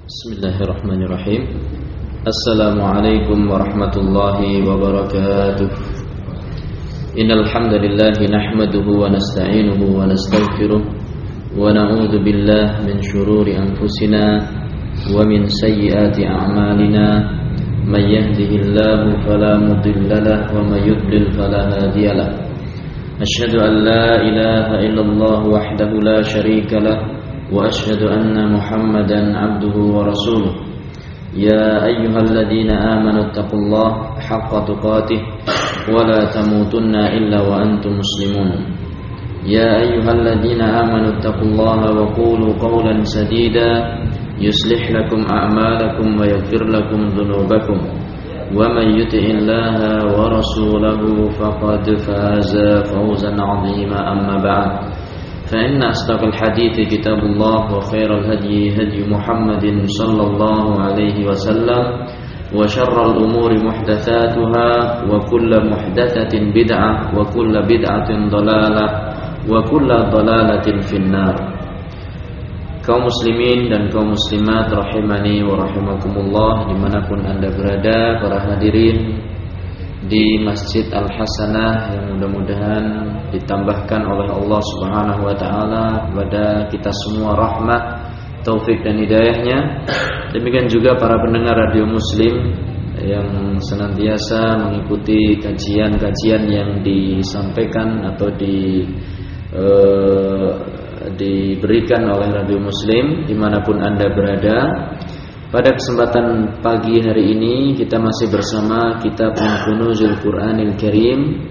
Bismillahirrahmanirrahim. Assalamualaikum warahmatullahi wabarakatuh. Innal hamdalillah nahmaduhu wa nasta'inuhu wa nastaghfiruh wa na'udzu billahi min shururi anfusina wa min sayyiati a'malina. May yahdihillahu fala mudilla lahu wa may yudlil fala hadiya lahu. Asyhadu an la ilaha illallah wahdahu la syarika lahu وأشهد أن محمدا عبده ورسوله يا أيها الذين آمنوا اتقوا الله حق تقاته ولا تموتن إلا وأنتم مسلمون يا أيها الذين آمنوا اتقوا الله وقولوا قولا سديدا يصلح لكم أعمالكم ويغفر لكم ذنوبكم ومن يطع الله ورسوله فقد فاز فوزا عظيما أما بعد فإن أصدق الحديث كتاب الله وخير الهدي هدي محمد صلى الله عليه وسلم وشر الأمور محدثاتها وكل محدثة بدعة وكل بدعة ضلالة وكل ضلالة في النار. Kaum muslimin dan kaum muslimat rahimani wa rahimakumullah, dimanapun anda berada, para hadirin di Masjid Al-Hasanah yang mudah-mudahan ditambahkan oleh Allah Subhanahu wa taala kepada kita semua rahmat, taufik dan hidayahnya. Demikian juga para pendengar radio Muslim yang senantiasa mengikuti kajian-kajian yang disampaikan atau diberikan oleh radio Muslim dimanapun anda berada. Pada kesempatan pagi hari ini kita masih bersama kitab Kunuzul Quranil Karim,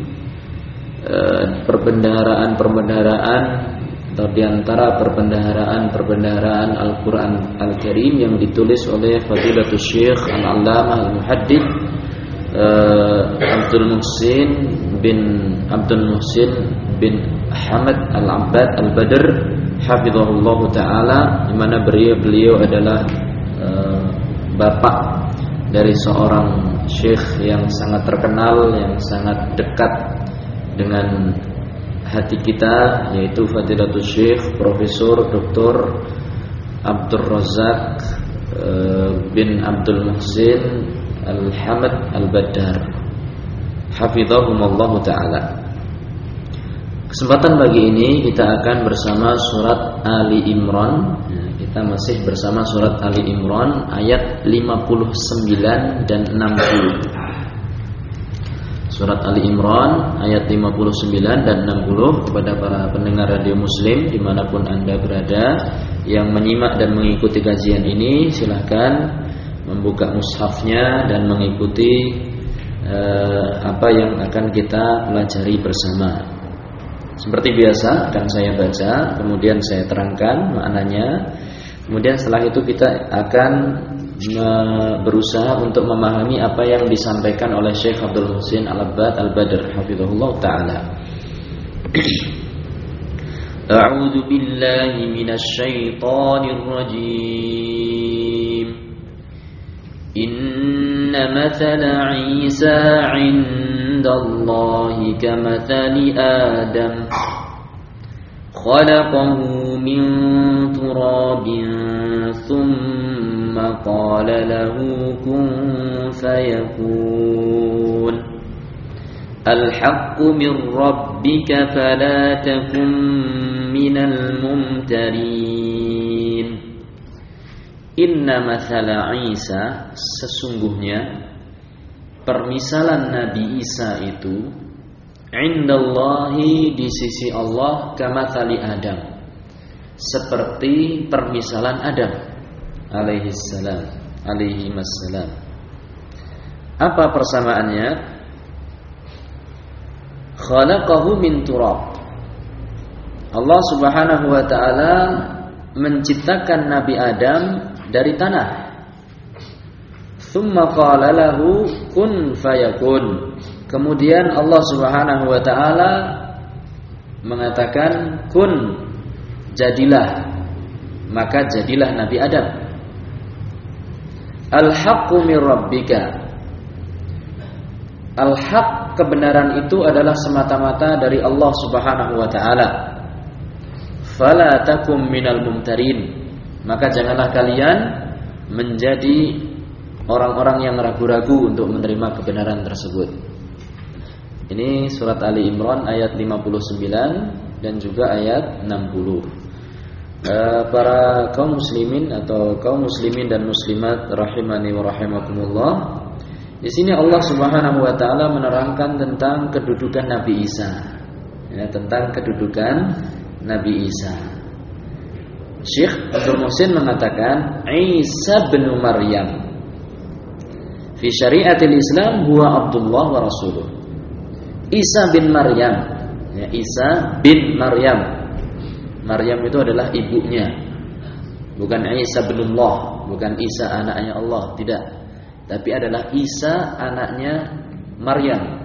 perbendaharaan atau diantara perbendaharaan Al-Quran Al-Karim yang ditulis oleh Fadilatul Syekh Al-Allamah Al-Muhaddits Abdul Muhsin bin Hamad Al-Abbad Al-Badr hafizahullah ta'ala, di mana beliau adalah bapak dari seorang syekh yang sangat terkenal, yang sangat dekat dengan hati kita, yaitu Fadilatul Syekh Profesor Dr. Abdul Razak bin Abdul Muhsin Al-Hamad Al-Badr hafizahumullah ta'ala. Kesempatan pagi ini kita akan bersama surat Ali Imran. Kita masih bersama surat Ali Imran ayat 59 dan 60. Surat Ali Imran ayat 59 dan 60. Kepada para pendengar radio Muslim dimanapun anda berada yang menyimak dan mengikuti kajian ini, silahkan membuka mushafnya dan mengikuti apa yang akan kita pelajari bersama. Seperti biasa akan saya baca, kemudian saya terangkan maknanya. Kemudian setelah itu kita akan berusaha untuk memahami apa yang disampaikan oleh Syekh Abdul Muhsin Al-Abbad Al-Badr hafizahullah ta'ala. A'udzu billahi minasy syaithanir rajim. Inna mathala Isa 'indallahi kamathali Adam khalaqahu min turabin thumma qala lahu kun fayakun al-haqqu min rabbika fala takun minal mumtarin. Inna mathala Isa, sesungguhnya permisalan Nabi Isa itu indallahi, di sisi Allah, kamathali Adam, seperti permisalan Adam alaihi wassalam. Apa persamaannya? Khalaqahu min turab. Allah Subhanahu wa ta'ala menciptakan Nabi Adam dari tanah. Thumma qala lahu kun fayakun. Kemudian Allah Subhanahu wa ta'ala mengatakan kun, jadilah, maka jadilah Nabi Adam. Al-haqqu min rabbika. Al-haq, kebenaran itu adalah semata-mata dari Allah Subhanahu wa ta'ala. Fala takum minal mumtarin, maka janganlah kalian menjadi orang-orang yang ragu-ragu untuk menerima kebenaran tersebut. Ini surat Ali Imran ayat 59 dan juga ayat 60. Para kaum muslimin atau kaum muslimin dan muslimat rahimani wa rahimakumullah, di sini Allah Subhanahu wa taala menerangkan tentang kedudukan Nabi Isa. Ya, tentang kedudukan Nabi Isa. Syekh Abdul Muhsin mengatakan Isa bin Maryam fi syariatil Islam huwa Abdullah wa rasuluh. Isa bin Maryam, ya, Isa bin Maryam. Maryam itu adalah ibunya. Bukan Isa bin Allah, bukan Isa anaknya Allah, tidak. Tapi adalah Isa anaknya Maryam.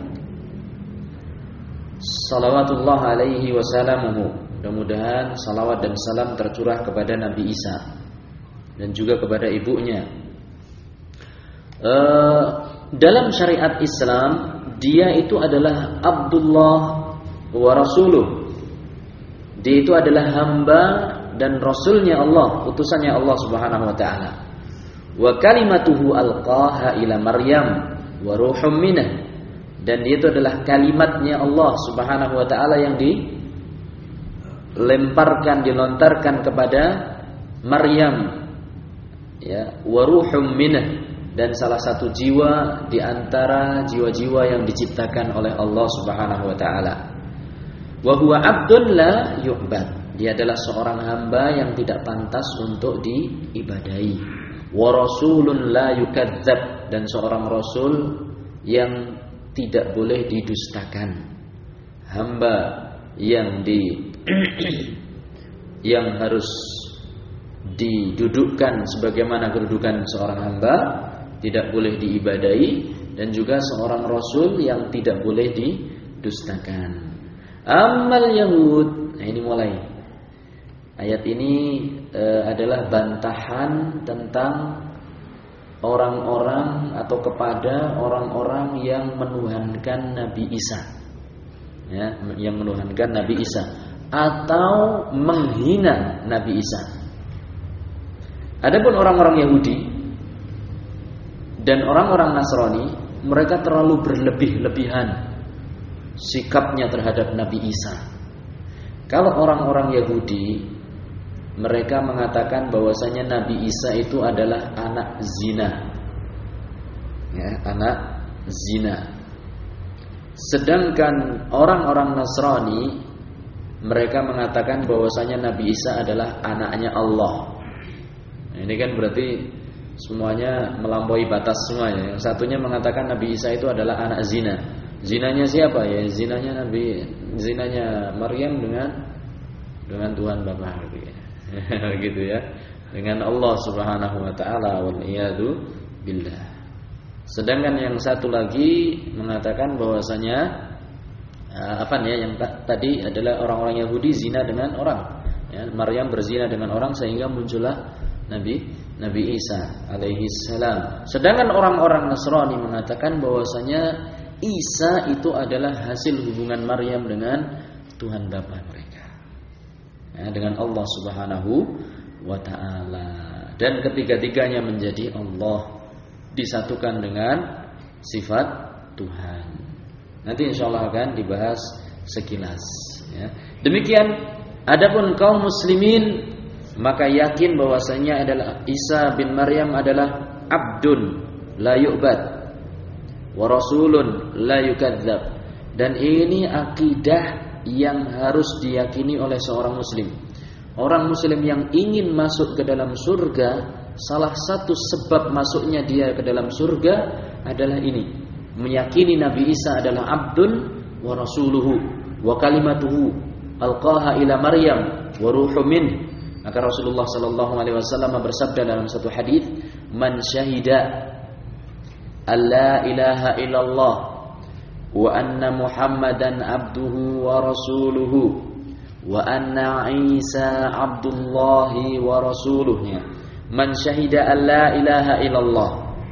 Salawatullah alaihi wasallamuhu. Mudah-mudahan salawat dan salam tercurah kepada Nabi Isa dan juga kepada ibunya. Dalam syariat Islam, dia itu adalah Abdullah wa rasuluh. Dia itu adalah hamba dan rasulnya Allah, utusannya Allah Subhanahu wa taala. Wa kalimatuhu alqaha ila Maryam wa ruhum minah. Dan dia itu adalah kalimatnya Allah Subhanahu wa taala yang dilemparkan, dilontarkan kepada Maryam, ya, wa ruhum minah, dan salah satu jiwa di antara jiwa-jiwa yang diciptakan oleh Allah Subhanahu wa taala. Wa huwa 'abdun la yu'bad. Dia adalah seorang hamba yang tidak pantas untuk diibadahi. Wa rasulun la yukadzdzab, dan seorang rasul yang tidak boleh didustakan. Hamba yang yang harus didudukkan sebagaimana kedudukan seorang hamba, tidak boleh diibadahi, dan juga seorang rasul yang tidak boleh didustakan. Amal Yahud. Nah, ini mulai. Ayat ini adalah bantahan tentang orang-orang atau kepada orang-orang yang menuhankan Nabi Isa. Ya, yang menuhankan Nabi Isa atau menghina Nabi Isa. Adapun orang-orang Yahudi dan orang-orang Nasrani, mereka terlalu berlebih-lebihan sikapnya terhadap Nabi Isa. Kalau orang-orang Yahudi, mereka mengatakan bahwasanya Nabi Isa itu adalah anak zina, ya, anak zina. Sedangkan orang-orang Nasrani, mereka mengatakan bahwasanya Nabi Isa adalah anaknya Allah. Nah, ini kan berarti semuanya melampaui batas semuanya. Yang satunya mengatakan Nabi Isa itu adalah anak zina. Zinanya siapa? Ya, zinanya Maryam dengan Tuhan Bapa gitu ya. Gitu ya. Dengan Allah Subhanahu wa taala, wal iyadu billah. Sedangkan yang satu lagi mengatakan bahwasanya yang tadi adalah orang-orang Yahudi zina dengan orang. Ya, Maryam berzina dengan orang sehingga muncullah Nabi Isa alaihi salam. Sedangkan orang-orang Nasrani mengatakan bahwasanya Isa itu adalah hasil hubungan Maryam dengan Tuhan Bapa mereka, ya, dengan Allah Subhanahu wa taala. Dan ketiga-tiganya menjadi Allah, disatukan dengan sifat Tuhan. Nanti insyaallah akan dibahas sekilas, ya. Demikian. Adapun kaum muslimin, maka yakin bahwasanya adalah Isa bin Maryam adalah abdun la yu'bad wa rasulun la yukadzdzab. Dan ini akidah yang harus diyakini oleh seorang muslim. Orang muslim yang ingin masuk ke dalam surga, salah satu sebab masuknya dia ke dalam surga adalah ini, meyakini Nabi Isa adalah abdun wa rasuluhu wa kalimatuhu alqaha ila Maryam wa ruhum min. Maka Rasulullah sallallahu alaihi wasallam bersabda dalam satu hadis, "Man syahida alla ilaha illallah wa anna Muhammadan abduhu wa rasuluhu wa anna Isa abdullahi wa rasuluhnya." Man syahida alla ilaha illallah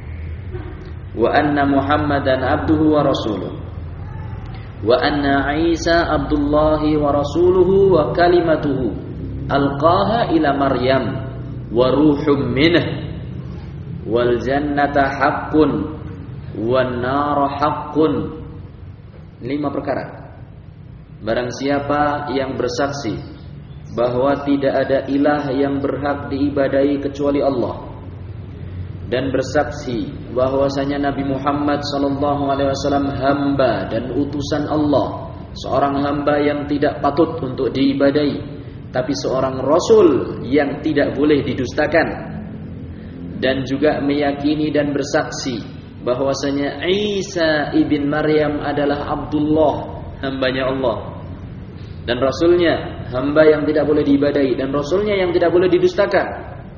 wa anna Muhammadan abduhu wa rasuluhu wa anna Isa abdullahi wa rasuluhu wa kalimatuhu alqaha ila Maryam wa ruhum minah. wal jannata haqqun wan nar haqqun. 5 perkara. Barang siapa yang bersaksi bahwa tidak ada ilah yang berhak diibadahi kecuali Allah, dan bersaksi bahwasanya Nabi Muhammad SAW hamba dan utusan Allah, seorang hamba yang tidak patut untuk diibadahi, tapi seorang rasul yang tidak boleh didustakan, dan juga meyakini dan bersaksi bahwasanya Isa ibn Maryam adalah Abdullah, hambanya Allah, dan rasulnya, hamba yang tidak boleh diibadahi, dan rasulnya yang tidak boleh didustakan.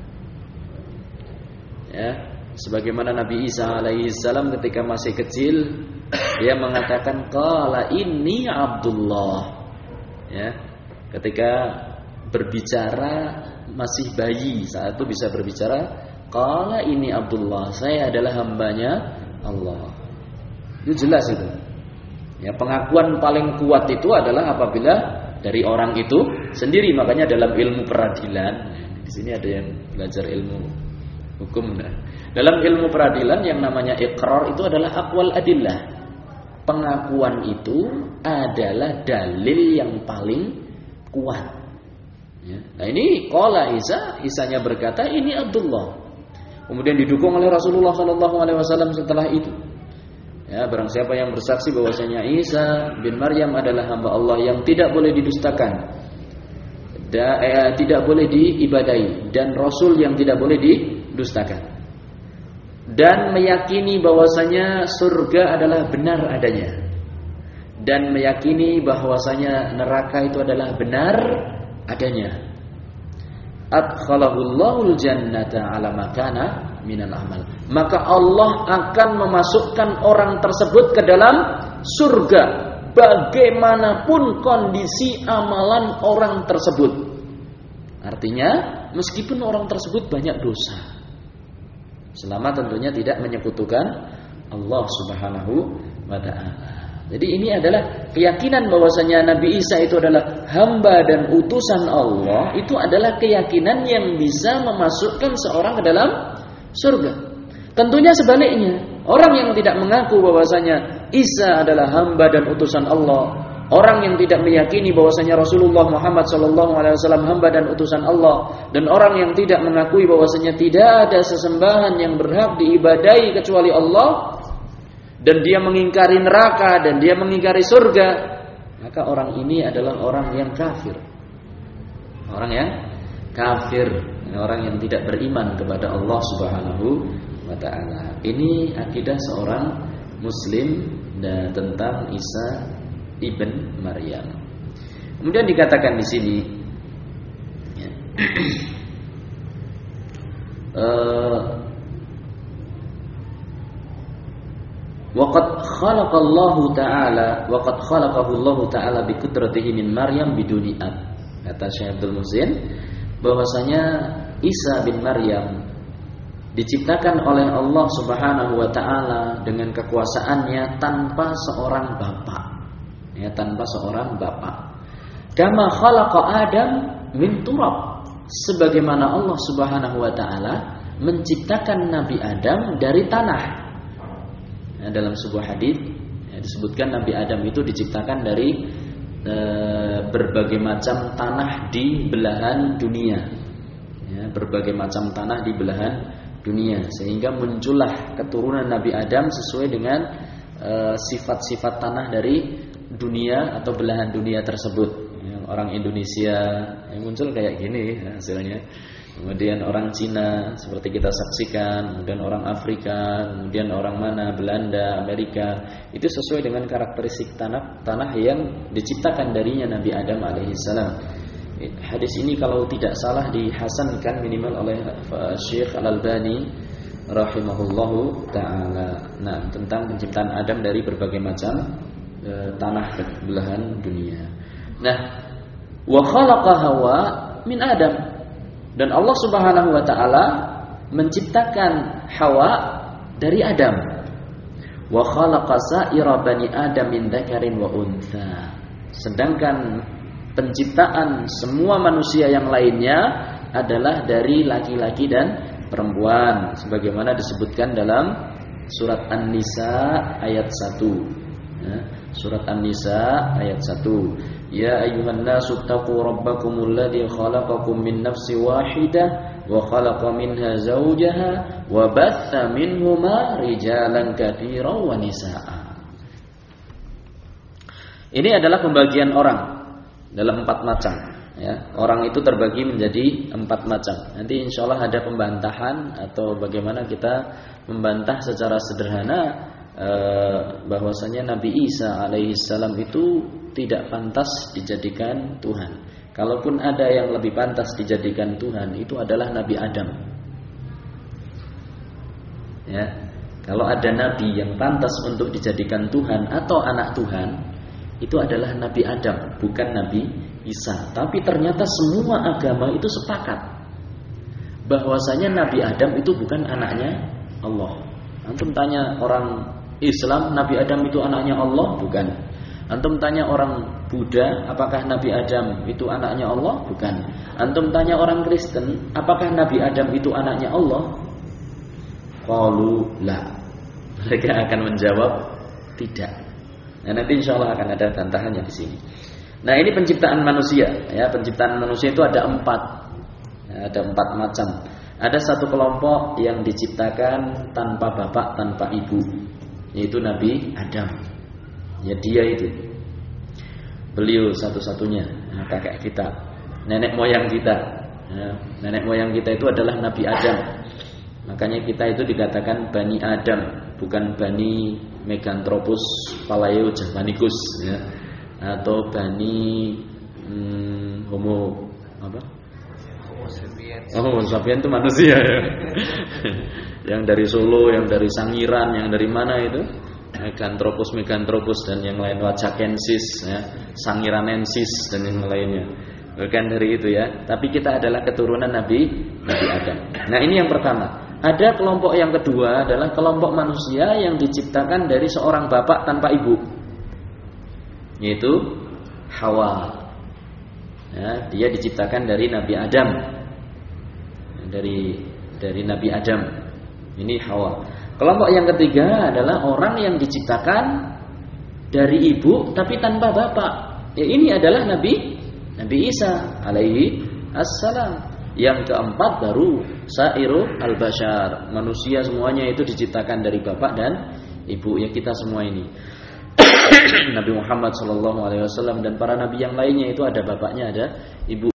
Ya, sebagaimana Nabi Isa alaihissalam ketika masih kecil, dia mengatakan qala inni Abdullah. Ya, ketika berbicara masih bayi, saat itu bisa berbicara, qala inni Abdullah, saya adalah hambanya Allah. Itu jelas itu. Ya, pengakuan paling kuat itu adalah apabila dari orang itu sendiri. Makanya dalam ilmu peradilan, di sini ada yang belajar ilmu hukum. Dalam ilmu peradilan yang namanya iqrar itu adalah aqwal adillah. Pengakuan itu adalah dalil yang paling kuat. Ya. Nah ini qala Isa, Isanya berkata ini Abdullah. Kemudian didukung oleh Rasulullah SAW setelah itu. Ya, barang siapa yang bersaksi bahwasanya Isa bin Maryam adalah hamba Allah yang tidak boleh didustakan, tidak boleh diibadahi, dan Rasul yang tidak boleh didustakan, dan meyakini bahwasanya surga adalah benar adanya, dan meyakini bahwasanya neraka itu adalah benar adanya, adkhalahullahu jannata ala makana minal amal, maka Allah akan memasukkan orang tersebut ke dalam surga bagaimanapun kondisi amalan orang tersebut. Artinya meskipun orang tersebut banyak dosa, selama tentunya tidak menyekutukan Allah Subhanahu wa ta'ala. Jadi ini adalah keyakinan bahwasanya Nabi Isa itu adalah hamba dan utusan Allah. Itu adalah keyakinan yang bisa memasukkan seorang ke dalam surga. Tentunya sebaliknya, orang yang tidak mengaku bahwasanya Isa adalah hamba dan utusan Allah, orang yang tidak meyakini bahwasanya Rasulullah Muhammad SAW hamba dan utusan Allah, dan orang yang tidak mengakui bahwasanya tidak ada sesembahan yang berhak diibadahi kecuali Allah, dan dia mengingkari neraka dan dia mengingkari surga, maka orang ini adalah orang yang kafir. Orang yang kafir, orang yang tidak beriman kepada Allah Subhanahu wa ta'ala. Ini akidah seorang muslim dan tentang Isa ibn Maryam. Kemudian dikatakan di sini ya, waqad khalaqallahu ta'ala waqad khalaqahu Allah ta'ala bi qudratihi min Maryam biduni ab. Kata Syekh Abdul Muhsin bahwasanya Isa bin Maryam diciptakan oleh Allah Subhanahu wa ta'ala dengan kekuasaannya tanpa seorang bapak. Ya, tanpa seorang bapak. Kama khalaqa Adam min turab, sebagaimana Allah Subhanahu wa ta'ala menciptakan Nabi Adam dari tanah. Ya, dalam sebuah hadis ya, disebutkan Nabi Adam itu diciptakan dari berbagai macam tanah di belahan dunia. Ya, berbagai macam tanah di belahan dunia, sehingga muncullah keturunan Nabi Adam sesuai dengan sifat-sifat tanah dari dunia atau belahan dunia tersebut. Ya, orang Indonesia yang muncul kayak gini hasilnya. Kemudian orang Cina seperti kita saksikan, kemudian orang Afrika, kemudian orang mana, Belanda, Amerika, itu sesuai dengan karakteristik tanah yang diciptakan darinya Nabi Adam alaihissalam. Hadis ini kalau tidak salah dihasankan minimal oleh Syekh Al-Albani rahimahullahu ta'ala. Nah, tentang penciptaan Adam dari berbagai macam tanah belahan dunia. Nah, wa khalaqa Hawa min Adam, dan Allah Subhanahu wa ta'ala menciptakan Hawa dari Adam. Wa khalaqa sa'ira bani Adam min dzakarin wa untha. Sedangkan penciptaan semua manusia yang lainnya adalah dari laki-laki dan perempuan sebagaimana disebutkan dalam surat An-Nisa ayat 1. Ya, surat An-Nisa ayat 1. Ya ayyuhan nasu taqu rabbakumul ladzi khalaqakum min nafsin wahidah wa khalaqa minha zawjaha wa batha minhuma rijalan katsiran wa nisaa. Ini adalah pembagian orang dalam 4 macam. Ya, orang itu terbagi menjadi 4 macam. Nanti insya Allah ada pembantahan atau bagaimana kita membantah secara sederhana bahwasanya Nabi Isa alaihissalam itu tidak pantas dijadikan Tuhan. Kalaupun ada yang lebih pantas dijadikan Tuhan, itu adalah Nabi Adam. Ya, kalau ada Nabi yang pantas untuk dijadikan Tuhan atau anak Tuhan, itu adalah Nabi Adam, bukan Nabi Isa. Tapi ternyata semua agama itu sepakat bahwasanya Nabi Adam itu bukan anaknya Allah. Antum tanya orang Islam, Nabi Adam itu anaknya Allah? Bukan. Antum tanya orang Buddha, apakah Nabi Adam itu anaknya Allah? Bukan. Antum tanya orang Kristen, apakah Nabi Adam itu anaknya Allah? Qalu la. Mereka akan menjawab tidak. Nah, nanti insya Allah akan ada bantahannya di sini. Nah, ini penciptaan manusia. Ya, penciptaan manusia itu ada 4. Ya, ada 4 macam. Ada satu kelompok yang diciptakan tanpa bapak, tanpa ibu, yaitu Nabi Adam. Ya, dia itu. Beliau satu-satunya kakek kita, nenek moyang kita. Ya, nenek moyang kita itu adalah Nabi Adam. Makanya kita itu dikatakan Bani Adam, bukan Bani Meganthropus Paleo Javanicus, ya, atau Bani Homo apa? Homo sapiens itu manusia ya. Yang dari Solo, yang dari Sangiran, yang dari mana itu? Meganthropus dan yang lain, Wajakensis, ya, Sangiranensis dan yang lainnya. Bukan dari itu ya. Tapi kita adalah keturunan Nabi Adam. Nah, ini yang pertama. Ada kelompok yang kedua adalah kelompok manusia yang diciptakan dari seorang bapak tanpa ibu, yaitu Hawa. Ya, dia diciptakan dari Nabi Adam, dari Nabi Adam. Ini Hawa. Kelompok yang ketiga adalah orang yang diciptakan dari ibu tapi tanpa bapak. Ya, ini adalah Nabi Isa alaihi assalam. Yang keempat baru Sairu al-Bashar. Manusia semuanya itu diciptakan dari bapak dan ibu. Ya, kita semua ini. Nabi Muhammad SAW dan para nabi yang lainnya itu ada bapaknya, ada ibu.